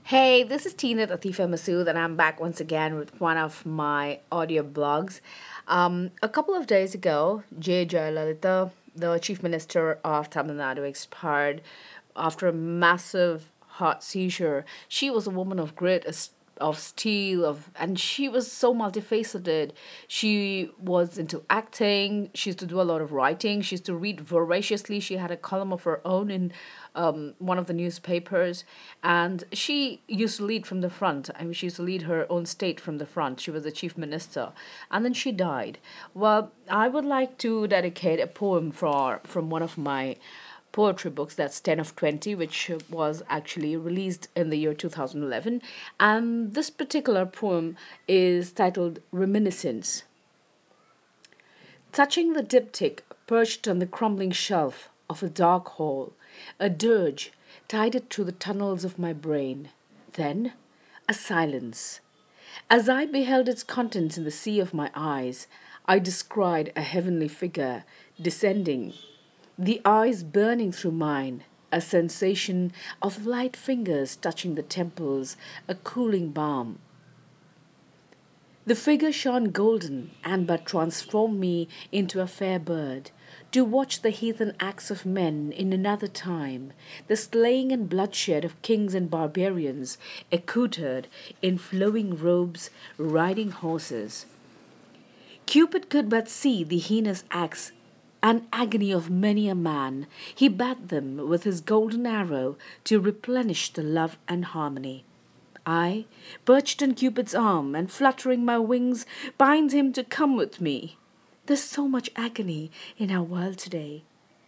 Hey, this is Tina Latifa Masood, and I'm back once again with one of my audio blogs. A couple of days ago, J. Jayalalitha, the Chief Minister of Tamil Nadu, expired after a massive heart seizure. She was a woman of grit, of steel, and she was so multifaceted. She was into acting. She used to do a lot of writing. She used to read voraciously. She had a column of her own in one of the newspapers, and she used to lead from the front. I mean, she used to lead her own state from the front. She was the chief minister, and then she died. Well, I would like to dedicate a poem from one of my poetry books, that's 10 of 20, which was actually released in the year 2011. And this particular poem is titled Reminiscence. Touching the diptych perched on the crumbling shelf of a dark hall, a dirge tided through the tunnels of my brain. Then a silence. As I beheld its contents in the sea of my eyes, I descried a heavenly figure descending, the eyes burning through mine, a sensation of light fingers touching the temples, a cooling balm. The figure shone golden and but transformed me into a fair bird, to watch the heathen acts of men in another time, the slaying and bloodshed of kings and barbarians, accoutred in flowing robes, riding horses. Cupid could but see the heinous acts and agony of many a man. He bade them with his golden arrow to replenish the love and harmony. I, perched on Cupid's arm and fluttering my wings, bind him to come with me. There's so much agony in our world today.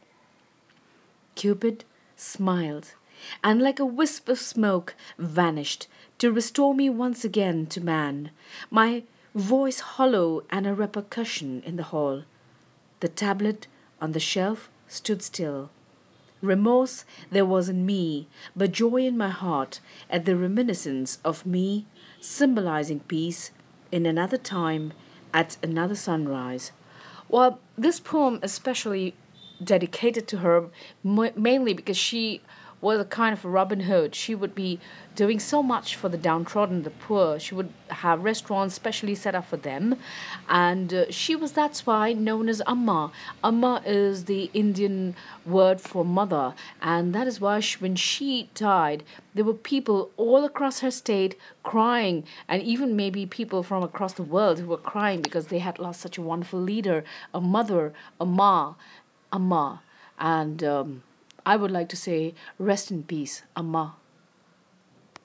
Cupid smiled, and like a wisp of smoke vanished to restore me once again to man, my voice hollow and a repercussion in the hall. The tablet on the shelf stood still. Remorse there was in me, but joy in my heart at the reminiscence of me, symbolizing peace in another time, at another sunrise. Well, this poem especially dedicated to her mainly because she was a kind of a Robin Hood. She would be doing so much for the downtrodden, the poor. She would have restaurants specially set up for them, and she was that's why known as Amma. Amma is the Indian word for mother, and that is why when she died, there were people all across her state crying, and even maybe people from across the world who were crying because they had lost such a wonderful leader, a mother, a ma, Amma. And I would like to say, rest in peace, Amma.